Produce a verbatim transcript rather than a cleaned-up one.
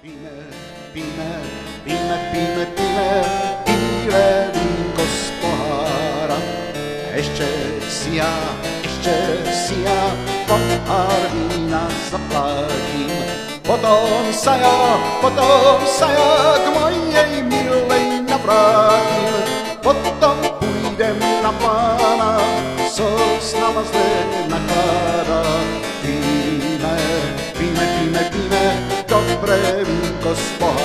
Píme, píme, píme, píme, píme, píle vínko z pohára. Ešte si ja, ešte si ja pohár vína zaplatím. Potom sa ja, potom sa ja k mojej milej navrátim. Potom pôjdem na pána, so s nama zle nakladá. Píme, píme, píme, píme, dobré vínko z pohára.